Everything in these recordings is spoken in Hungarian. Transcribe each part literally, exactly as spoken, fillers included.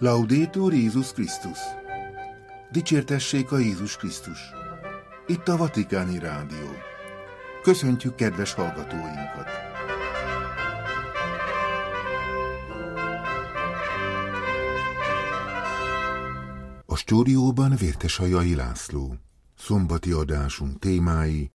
Laudetur Jézus Krisztus! Dicsértessék a Jézus Krisztus! Itt a Vatikáni Rádió. Köszöntjük kedves hallgatóinkat! A stúdióban Vértesajai László. Szombati adásunk témái: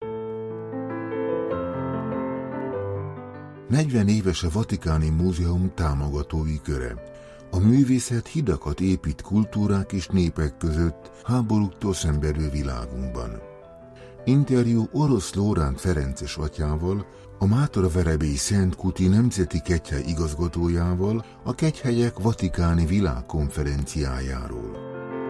negyven éves a Vatikáni Múzeum támogatói köre. A művészet hidakat épít kultúrák és népek között háborúktól szenvedő világunkban. Interjú Orosz Lóránt Ferences atyával, a Mátraverebélyi Szent Kuti Nemzeti Kegyhely igazgatójával a Kegyhelyek Vatikáni Világkonferenciájáról.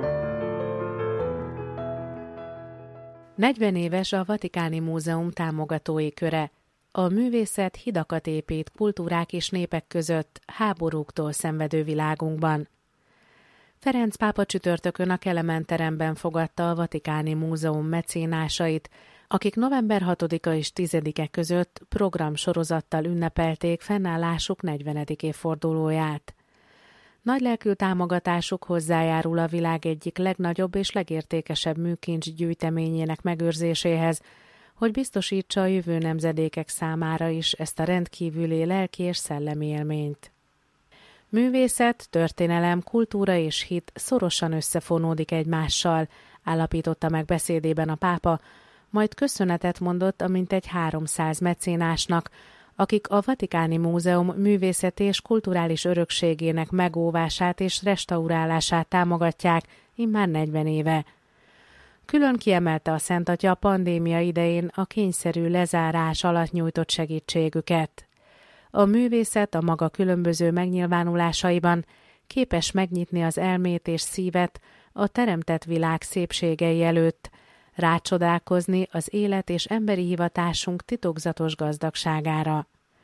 negyven éves a Vatikáni Múzeum támogatói köre. A művészet hidakat épít kultúrák és népek között háborúktól szenvedő világunkban. Ferenc pápa csütörtökön a Kelemen teremben fogadta a Vatikáni Múzeum mecénásait, akik november hatodika és tizedike között programsorozattal ünnepelték fennállásuk negyvenedik évfordulóját. Nagylelkű támogatásuk hozzájárul a világ egyik legnagyobb és legértékesebb műkincs gyűjteményének megőrzéséhez, hogy biztosítsa a jövő nemzedékek számára is ezt a rendkívüli lelki és szellemi élményt. Művészet, történelem, kultúra és hit szorosan összefonódik egymással, állapította meg beszédében a pápa, majd köszönetet mondott a mintegy háromszáz mecénásnak, akik a Vatikáni Múzeum művészeti és kulturális örökségének megóvását és restaurálását támogatják immár negyven éve. Külön kiemelte a Szent Atya a pandémia idején a kényszerű lezárás alatt nyújtott segítségüket. A művészet a maga különböző megnyilvánulásaiban képes megnyitni az elmét és szívet a teremtett világ szépségei előtt, rácsodálkozni az élet és emberi hivatásunk titokzatos gazdagságára.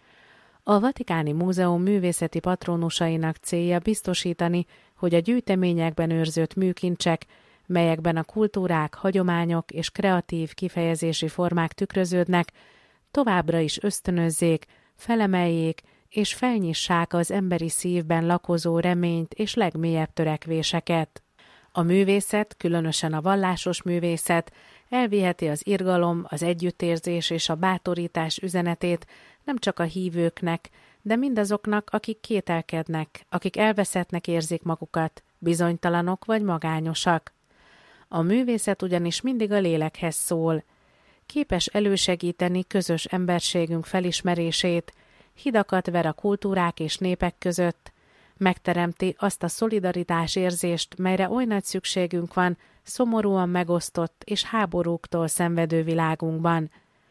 A Vatikáni Múzeum művészeti patronusainak célja biztosítani, hogy a gyűjteményekben őrzött műkincsek, melyekben a kultúrák, hagyományok és kreatív kifejezési formák tükröződnek, továbbra is ösztönözzék, felemeljék és felnyissák az emberi szívben lakozó reményt és legmélyebb törekvéseket. A művészet, különösen a vallásos művészet elviheti az irgalom, az együttérzés és a bátorítás üzenetét nem csak a hívőknek, de mindazoknak, akik kételkednek, akik elveszettnek érzik magukat, bizonytalanok vagy magányosak. A művészet ugyanis mindig a lélekhez szól. Képes elősegíteni közös emberségünk felismerését, hidakat ver a kultúrák és népek között, megteremti azt a szolidaritás érzést, melyre oly nagy szükségünk van szomorúan megosztott és háborúktól szenvedő világunkban.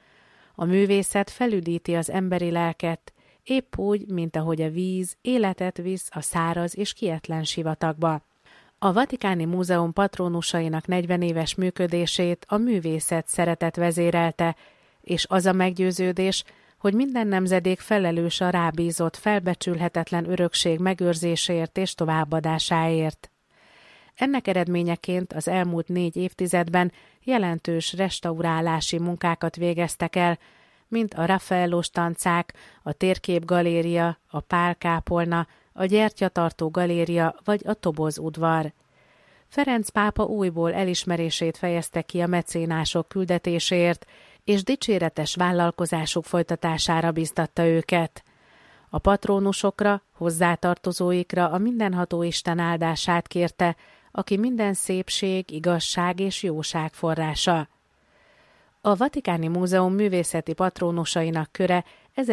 A művészet felüdíti az emberi lelket, épp úgy, mint ahogy a víz életet visz a száraz és kietlen sivatagba. A Vatikáni Múzeum patronusainak negyven éves működését a művészet szeretet vezérelte, és az a meggyőződés, hogy minden nemzedék felelős a rábízott felbecsülhetetlen örökség megőrzéséért és továbbadásáért. Ennek eredményeként az elmúlt négy évtizedben jelentős restaurálási munkákat végeztek el, mint a Raffaello stancák, a Térképgaléria, a Pál-kápolna, a Gyertyatartó galéria vagy a Toboz udvar. Ferenc pápa újból elismerését fejezte ki a mecénások küldetéséért, és dicséretes vállalkozásuk folytatására biztatta őket. A patrónusokra, hozzátartozóikra a mindenható Isten áldását kérte, aki minden szépség, igazság és jóság forrása. A Vatikáni Múzeum művészeti patrónusainak köre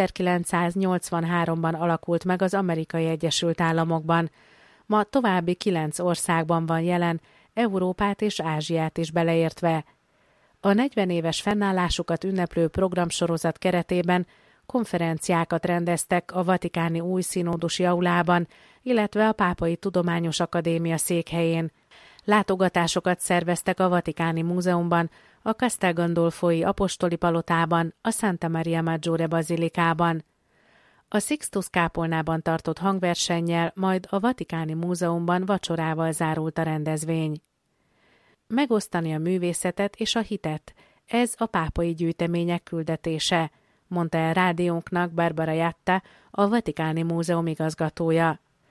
ezerkilencszáznyolcvanháromban alakult meg az Amerikai Egyesült Államokban. Ma további kilenc országban van jelen, Európát és Ázsiát is beleértve. A negyven éves fennállásukat ünneplő programsorozat keretében konferenciákat rendeztek a Vatikáni Új Színódusi Aulában, illetve a Pápai Tudományos Akadémia székhelyén. Látogatásokat szerveztek a Vatikáni Múzeumban, a Castel Gandolfoi apostoli palotában, a Santa Maria Maggiore bazilikában. A Sixtus kápolnában tartott hangversennyel, majd a Vatikáni Múzeumban vacsorával zárult a rendezvény. Megosztani a művészetet és a hitet, ez a pápai gyűjtemények küldetése, mondta el rádiónknak Barbara Jatta, a Vatikáni Múzeum igazgatója.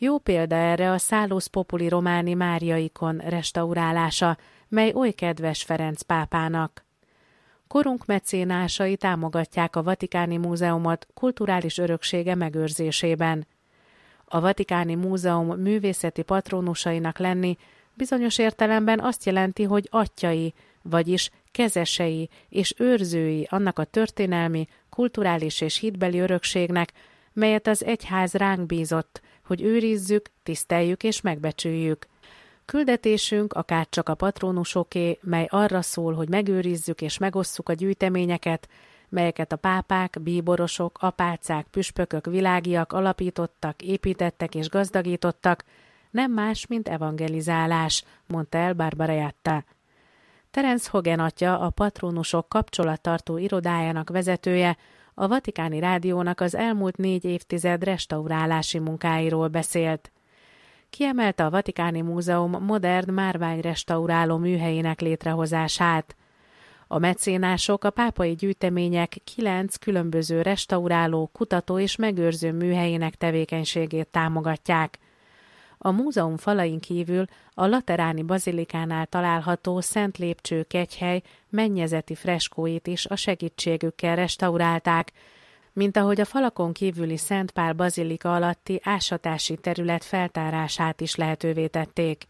Jó példa erre a Salus Populi Romani Mária ikon restaurálása, mely oly kedves Ferenc pápának. Korunk mecénásai támogatják a Vatikáni Múzeumot kulturális öröksége megőrzésében. A Vatikáni Múzeum művészeti patrónusainak lenni bizonyos értelemben azt jelenti, hogy atyai, vagyis kezesei és őrzői annak a történelmi, kulturális és hitbeli örökségnek, melyet az egyház ránk bízott, hogy őrizzük, tiszteljük és megbecsüljük. Küldetésünk akárcsak a patrónusoké, mely arra szól, hogy megőrizzük és megosszuk a gyűjteményeket, melyeket a pápák, bíborosok, apácák, püspökök, világiak alapítottak, építettek és gazdagítottak, nem más, mint evangelizálás, mondta el Barbara Jatta. Terence Hogan atya, a patrónusok kapcsolattartó irodájának vezetője, a Vatikáni Rádiónak az elmúlt négy évtized restaurálási munkáiról beszélt. Kiemelte a Vatikáni Múzeum modern márványrestauráló műhelyének létrehozását. A mecénások a pápai gyűjtemények kilenc különböző restauráló, kutató és megőrző műhelyének tevékenységét támogatják. A múzeum falain kívül a Lateráni Bazilikánál található Szent Lépcső kegyhely mennyezeti freskóit is a segítségükkel restaurálták, mint ahogy a falakon kívüli Szent Pál bazilika alatti ásatási terület feltárását is lehetővé tették.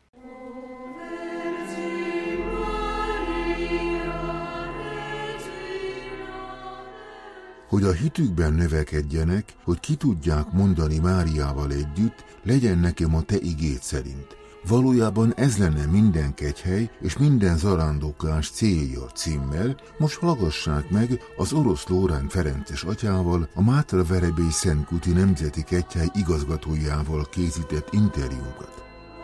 Hogy a hitükben növekedjenek, hogy ki tudják mondani Máriával együtt, legyen nekem a te igéd szerint. Valójában ez lenne minden kegyhely és minden zarándoklás célja címmel, most hallgassák meg az orosz Lórán Ferences atyával, a Mátra-Verebély Szentkuti Nemzeti Kegyhely igazgatójával készített interjúkat.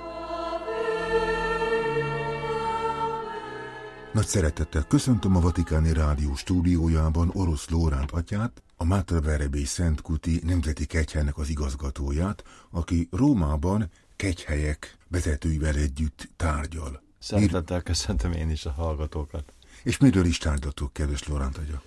Nagy szeretettel köszöntöm a Vatikáni Rádió stúdiójában orosz Lóránt atyát, a Mátra-Verebély Szentkuti Nemzeti Kegyhelynek az igazgatóját, aki Rómában kegyhelyek vezetőivel együtt tárgyal. Szeretettel köszöntöm én is a hallgatókat. És miről is tárgyatok, kedves Lóránt atya?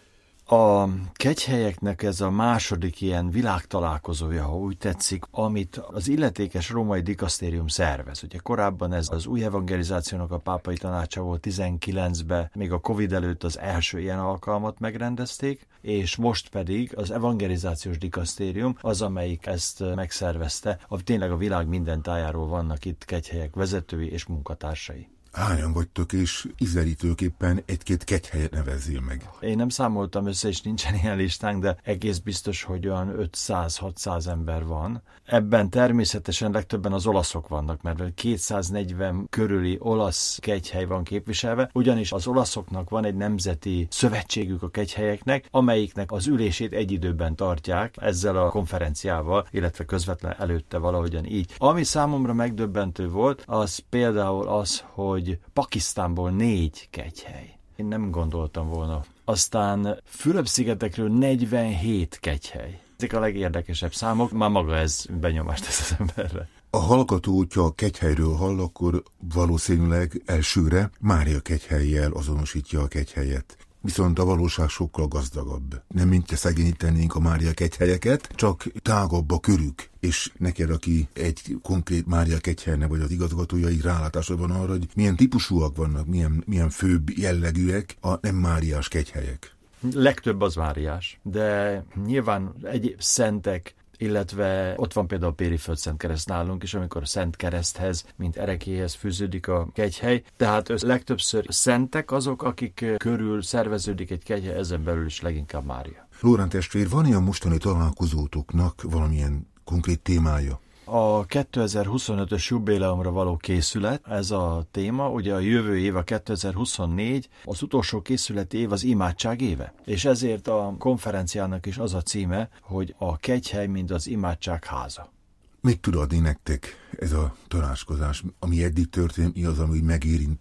A kegyhelyeknek ez a második ilyen világtalálkozója, ha úgy tetszik, amit az illetékes római dikasztérium szervez. Ugye korábban ez az új evangelizációnak a pápai tanácsa volt tizenkilencben, még a Covid előtt az első ilyen alkalmat megrendezték, és most pedig az evangelizációs dikasztérium az, amelyik ezt megszervezte. Tényleg a világ minden tájáról vannak itt kegyhelyek vezetői és munkatársai. Hányan vagytok, és ízelítőképpen egy-két kegyhelyet nevezzél meg? Én nem számoltam össze, és nincsen ilyen listánk, de egész biztos, hogy olyan ötszáz-hatszáz ember van. Ebben természetesen legtöbben az olaszok vannak, mert kétszáznegyven körüli olasz kegyhely van képviselve, ugyanis az olaszoknak van egy nemzeti szövetségük a kegyhelyeknek, amelyiknek az ülését egy időben tartják ezzel a konferenciával, illetve közvetlen előtte valahogyan így. Ami számomra megdöbbentő volt, az például az, hogy hogy Pakisztánból négy kegyhely. Én nem gondoltam volna. Aztán Fülöp-szigetekről negyvenhét kegyhely. Ezek a legérdekesebb számok, már maga ez benyomást tesz az emberre. A hallgató, hogyha a kegyhelyről hall, akkor valószínűleg elsőre Mária kegyhellyel azonosítja a kegyhelyet. Viszont a valóság sokkal gazdagabb. Nem mintha szegényítenénk a Mária kegyhelyeket, csak tágabb a körük. És neked, aki egy konkrét Mária kegyhelynek vagy az igazgatójai rálátása van arra, hogy milyen típusúak vannak, milyen, milyen főbb jellegűek a nem máriás kegyhelyek. Legtöbb az máriás, de nyilván egyéb szentek, illetve ott van például a Péri Földszent Kereszt nálunk is, amikor a Szent Kereszthez, mint erekéhez fűződik a kegyhely. Tehát legtöbbször szentek azok, akik körül szerveződik egy kegyhely, ezen belül is leginkább Mária. Lórán testvér, van-e a mostani találkozótoknak valamilyen konkrét témája? A kétezer-huszonötös jubileumra való készület, ez a téma, ugye a jövő év a kétezer-huszonnégy, az utolsó készületi év az imádság éve. És ezért a konferenciának is az a címe, hogy a kegyhely, mint az imádság háza. Mit tud adni nektek ez a találkozás, ami eddig történt, mi az, ami megérintett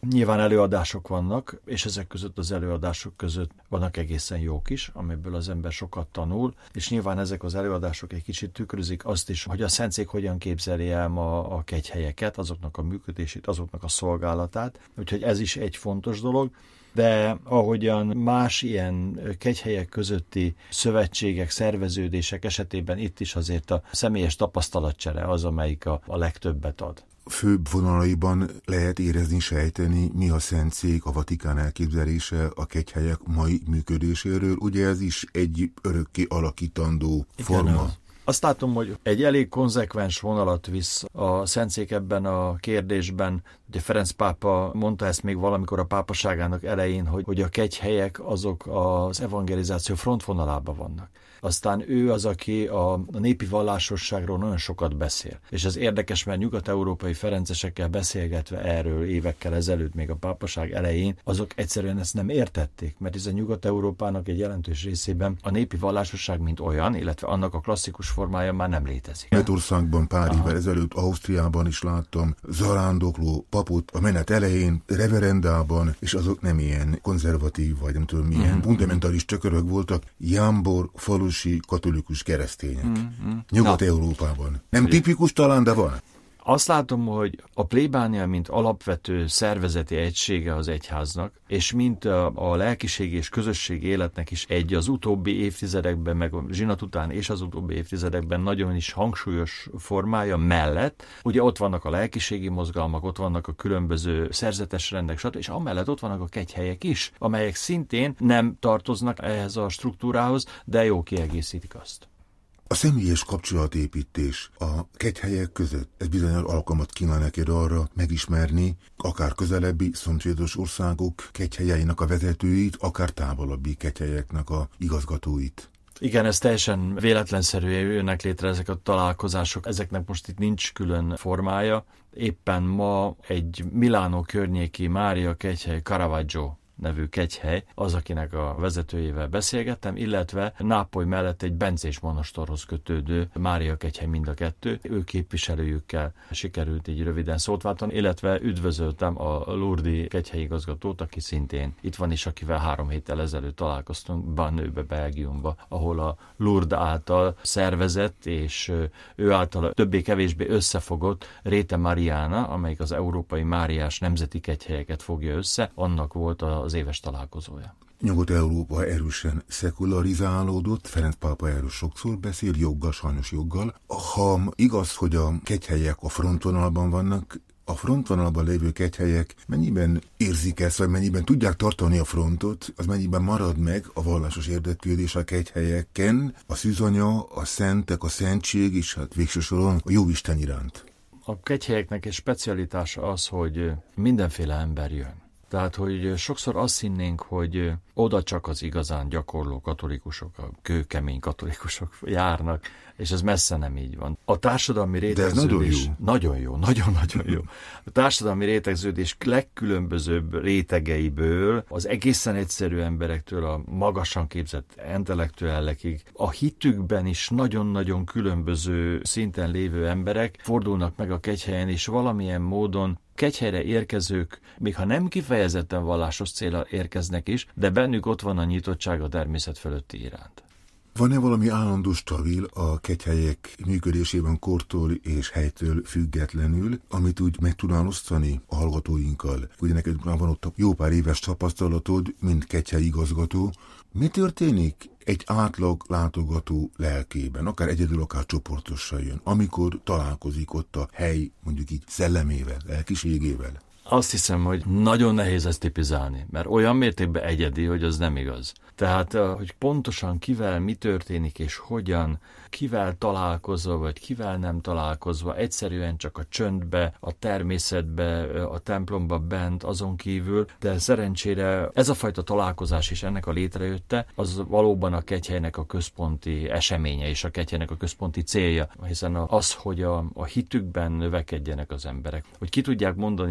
Nyilván előadások vannak, és ezek között az előadások között vannak egészen jók is, amiből az ember sokat tanul, és nyilván ezek az előadások egy kicsit tükrözik azt is, hogy a szentszék hogyan képzeli el ma a kegyhelyeket, azoknak a működését, azoknak a szolgálatát, úgyhogy ez is egy fontos dolog. De ahogyan más ilyen kegyhelyek közötti szövetségek, szerveződések esetében itt is azért a személyes tapasztalatcsere az, amelyik a, a legtöbbet ad. Főbb vonalaiban lehet érezni, sejteni, mi a Szentszék, a Vatikán elképzelése a kegyhelyek mai működéséről. Ugye ez is egy örökké alakítandó forma. Igen, az. Azt látom, hogy egy elég konzekvens vonalat visz a Szentszék ebben a kérdésben. Ugye Ferenc pápa mondta ezt még valamikor a pápaságának elején, hogy, hogy a kegyhelyek azok az evangelizáció frontvonalában vannak. Aztán ő az, aki a népi vallásosságról nagyon sokat beszél. És ez érdekes, mert nyugat-európai ferencesekkel beszélgetve erről évekkel ezelőtt, még a pápaság elején, azok egyszerűen ezt nem értették, mert ez a Nyugat-Európának egy jelentős részében a népi vallásosság mint olyan, illetve annak a klasszikus formája már nem létezik. Németországban pár Aha. évvel ezelőtt, Ausztriában is láttam zarándokló papot a menet elején, reverendában, és azok nem ilyen konzervatív, vagy nem tudom milyen, mm. fundamentális csökörök voltak, jámbor, falusi katolikus keresztények. Mm. Nyugat-Európában. Nem tipikus talán, de van. Azt látom, hogy a plébánia, mint alapvető szervezeti egysége az egyháznak, és mint a, a lelkiség és közösség életnek is egy az utóbbi évtizedekben, meg a zsinat után és az utóbbi évtizedekben nagyon is hangsúlyos formája mellett, ugye ott vannak a lelkiségi mozgalmak, ott vannak a különböző szerzetes rendek, stb. És amellett ott vannak a kegyhelyek is, amelyek szintén nem tartoznak ehhez a struktúrához, de jó kiegészítik azt. A személyes kapcsolatépítés a kegyhelyek között, ez bizonyos alkalmat kínál neked arra megismerni akár közelebbi szomszédos országok kegyhelyeinek a vezetőit, akár távolabbi kegyhelyeknek a igazgatóit. Igen, ez teljesen véletlenszerűen jönnek létre ezek a találkozások, ezeknek most itt nincs külön formája. Éppen ma egy Milánó környéki Mária kegyhely Caravaggio nevű kegyhely, az, akinek a vezetőjével beszélgettem, illetve Nápoly mellett egy bencés monastorhoz kötődő Mária kegyhely mind a kettő. Ő képviselőjükkel sikerült így röviden szót váltani, illetve üdvözöltem a Lourdes kegyhelyigazgatót, aki szintén itt van is, akivel három héttel ezelőtt találkoztunk Bannőbe, Belgiumba, ahol a Lourdes által szervezett és ő által többé-kevésbé összefogott Rete Mariana, amelyik az Európai Máriás Nemzeti Kegyhelyeket fogja össze, annak volt a az éves találkozója. Nyugat-Európa erősen szekularizálódott, Ferenc pápa erről sokszor beszél, joggal, sajnos joggal. Ha igaz, hogy a kegyhelyek a frontvonalban vannak, a frontvonalban lévő kegyhelyek mennyiben érzik ezt, vagy mennyiben tudják tartani a frontot, az mennyiben marad meg a vallásos érdeklődés a kegyhelyeken, a szűzanya, a szentek, a szentség, és hát végső soron a jóisten iránt. A kegyhelyeknek egy specialitása az, hogy mindenféle ember jön. Tehát, hogy sokszor azt hinnénk, hogy oda csak az igazán gyakorló katolikusok, a kőkemény katolikusok járnak, és ez messze nem így van. A társadalmi rétegződés... Nagyon jó. Nagyon-nagyon jó. A társadalmi rétegződés legkülönbözőbb rétegeiből, az egészen egyszerű emberektől a magasan képzett intellektuellekig, a hitükben is nagyon-nagyon különböző szinten lévő emberek fordulnak meg a kegyhelyen, és valamilyen módon kegyhelyre érkezők, még ha nem kifejezetten vallásos céllal érkeznek is, de bennük ott van a nyitottság a természet fölötti iránt. Van-e valami állandó stabil a kegyhelyek működésében kortól és helytől függetlenül, amit úgy meg tudnál osztani a hallgatóinkkal? Ugye neked már van ott jó pár éves tapasztalatod, mint kegyhelyigazgató. Mi történik egy átlag látogató lelkében, akár egyedül, akár csoportosan jön, amikor találkozik ott a hely, mondjuk így szellemével, lelkiségével? Azt hiszem, hogy nagyon nehéz ezt tipizálni, mert olyan mértékben egyedi, hogy az nem igaz. Tehát, hogy pontosan kivel mi történik és hogyan, kivel találkozva, vagy kivel nem találkozva, egyszerűen csak a csöndbe, a természetbe, a templomba bent, azon kívül, de szerencsére ez a fajta találkozás is ennek a létrejötte, az valóban a kegyhelynek a központi eseménye és a kegyhelynek a központi célja, hiszen az, hogy a, a hitükben növekedjenek az emberek, hogy ki tudják mondani Máriának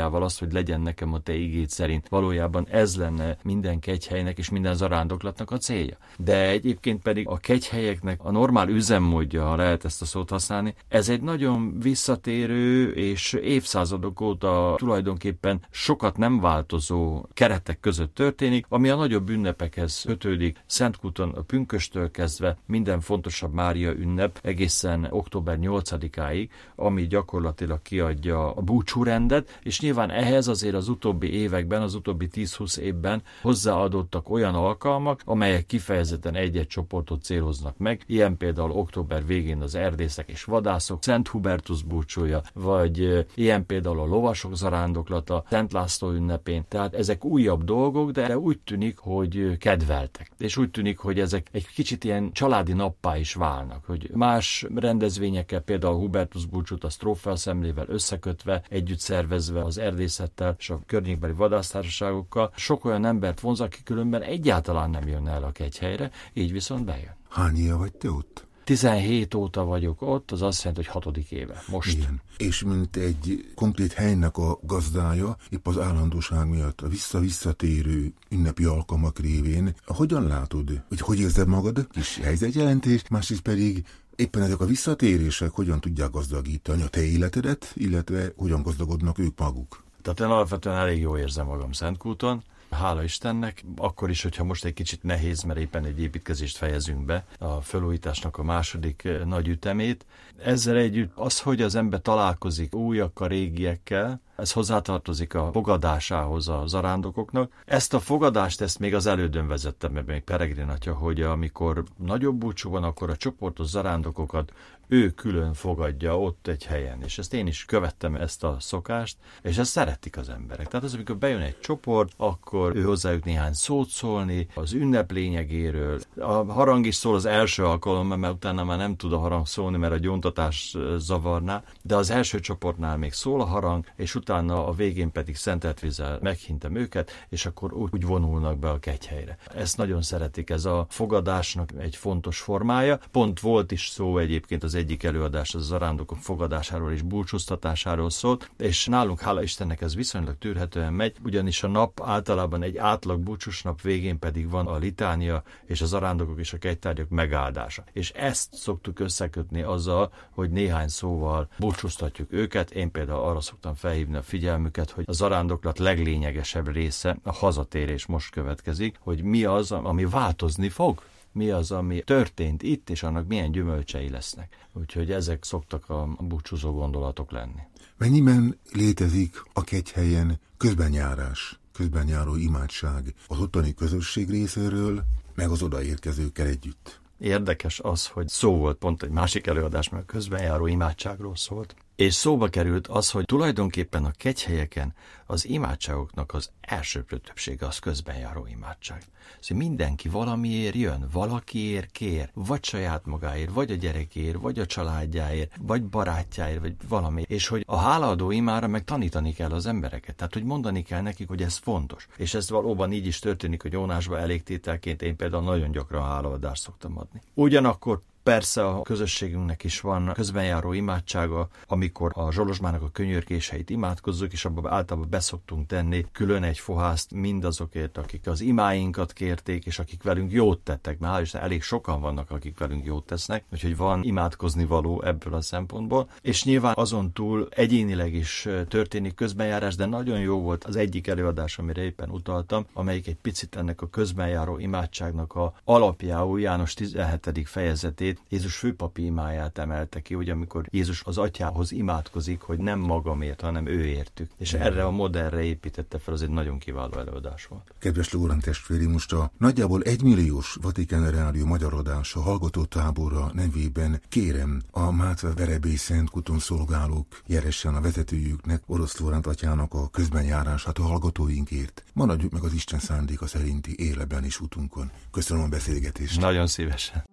céljával azt, hogy legyen nekem a te igéd szerint. Valójában ez lenne minden kegyhelynek és minden zarándoklatnak a célja. De egyébként pedig a kegyhelyeknek a normál üzemmódja, ha lehet ezt a szót használni, ez egy nagyon visszatérő és évszázadok óta tulajdonképpen sokat nem változó keretek között történik, ami a nagyobb ünnepekhez kötődik. Szentkúton a pünkösttől kezdve minden fontosabb Mária ünnep egészen október nyolcadikáig, ami gyakorlatilag kiadja a búcsúrendet, és nyilván ehhez azért az utóbbi években, az utóbbi tíz-húsz évben hozzáadottak olyan alkalmak, amelyek kifejezetten egy-egy csoportot céloznak meg, ilyen például október végén az erdészek és vadászok, Szent Hubertus búcsúja, vagy ilyen például a lovasok zarándoklata, Szent László ünnepén. Tehát ezek újabb dolgok, de úgy tűnik, hogy kedveltek. És úgy tűnik, hogy ezek egy kicsit ilyen családi nappá is válnak, hogy más rendezvényekkel, például a Hubertus búcsút a stróffelszemlével összekötve, együtt szervezve az erdészettel és a környékbeli vadásztársaságokkal, sok olyan embert vonz, aki különben egyáltalán nem jön el a kegyhelyre, így viszont bejön. Hány éve vagy te ott? tizenhét óta vagyok ott, az azt jelenti, hogy hatodik éve. Most. Igen. És mint egy konkrét helynek a gazdája, épp az állandóság miatt a vissza-visszatérő ünnepi alkalmak révén, hogyan látod, hogy hogy érzed magad? Kis helyzetjelentés, másrészt pedig éppen ezek a visszatérések hogyan tudják gazdagítani a te életedet, illetve hogyan gazdagodnak ők maguk? Tehát én alapvetően elég jól érzem magam Szentkúton. Hála Istennek, akkor is, hogyha most egy kicsit nehéz, mert éppen egy építkezést fejezünk be, a felújításnak a második nagy ütemét. Ezzel együtt az, hogy az ember találkozik újakkal, régiekkel, ez hozzátartozik a fogadásához a zarándokoknak. Ezt a fogadást, ezt még az elődön vezettem, mert még Peregrin atya, hogy amikor nagyobb búcsú van, akkor a csoportos zarándokokat ő külön fogadja ott egy helyen. És ezt én is követtem, ezt a szokást, és ezt szeretik az emberek. Tehát az, amikor bejön egy csoport, akkor ő hozzájuk néhány szót szólni, az ünnep lényegéről. A harang is szól az első alkalommal, mert utána már nem tud a harang szólni, mert a gyóntatás zavarná, de az első csoportnál még szól a harang, és utána a végén pedig szentelt vízzel meghintem őket, és akkor úgy vonulnak be a kegyhelyre. Ezt nagyon szeretik, ez a fogadásnak egy fontos formája. Pont volt is szó egyébként az egyik előadás, az a zarándokok fogadásáról és búcsúztatásáról szólt, és nálunk, hála Istennek, ez viszonylag tűrhetően megy, ugyanis a nap általában egy átlag búcsús nap végén pedig van a litánia és a zarándokok és a kegytárgyak megáldása. És ezt szoktuk összekötni azzal, hogy néhány szóval búcsúztatjuk őket. Én például arra szoktam felhívni a figyelmüket, hogy a zarándoklat leglényegesebb része, a hazatérés most következik, hogy mi az, ami változni fog. Mi az, ami történt itt, és annak milyen gyümölcsei lesznek. Úgyhogy ezek szoktak a búcsúzó gondolatok lenni. Mennyiben létezik a kegyhelyen közbenjárás, közbenjáró imádság az ottani közösség részéről, meg az odaérkezőkkel együtt? Érdekes az, hogy szó volt pont egy másik előadás, mert közbenjáró imádságról szólt. És szóba került az, hogy tulajdonképpen a kegyhelyeken az imádságoknak az elsőprő többsége az közbenjáró imádság. Szóval mindenki valamiért jön, valakiért kér, vagy saját magáért, vagy a gyerekéért, vagy a családjáért, vagy barátjáért, vagy valami. És hogy a hálaadó imára meg tanítani kell az embereket. Tehát, hogy mondani kell nekik, hogy ez fontos. És ez valóban így is történik, hogy Jónásban elégtételként én például nagyon gyakran hálaadást szoktam adni. Ugyanakkor persze a közösségünknek is van közbenjáró imádsága, amikor a Zsolozsmának a könyörgéseit imádkozzuk, és abban általában beszoktunk tenni külön egy fohászt mindazokért, akik az imáinkat kérték, és akik velünk jót tettek, mert hál' Isten elég sokan vannak, akik velünk jót tesznek, úgyhogy van imádkozni való ebből a szempontból. És nyilván azon túl egyénileg is történik közbenjárás, de nagyon jó volt az egyik előadás, amire éppen utaltam, amelyik egy picit ennek a közbenjáró imádságnak a alapjául János tizenhetedik fejezetét, Jézus főpapi imáját emelte ki, hogy amikor Jézus az atyához imádkozik, hogy nem magamért, hanem ő értük. És erre a modellre építette fel, az egy nagyon kiváló előadás volt. Kedves Lórán testvéri, most a nagyjából egymilliós Vatikán Rádió magyar adása hallgatótábora nevében kérem a Mátva Verebély Szentkúton szolgálók jeressen a vezetőjüknek, Orosz Lóránt atyának a közbenjárását a hallgatóinkért. Maradjuk meg az Isten szándéka szerinti életben és utunkon. Köszönöm a beszélgetést. Nagyon szívesen.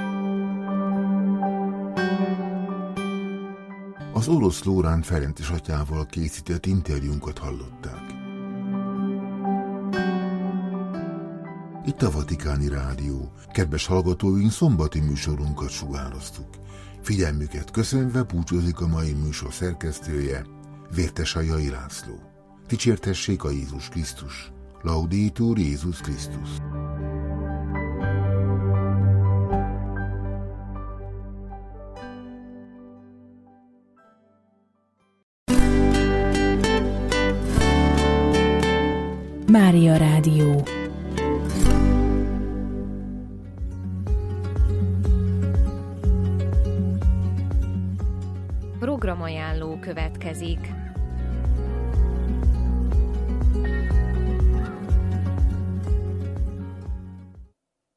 Az Orosz Lóránt Ferences atyával készített interjúnkat hallották. Itt a Vatikáni Rádió. Kedves hallgatóink, szombati műsorunkat sugároztuk. Figyelmüket köszönve búcsúzik a mai műsor szerkesztője, Vértes Ajai László. Dicsértessék a Jézus Krisztus. Laudetur Jézus Krisztus. Mária Rádió. Programajánló következik.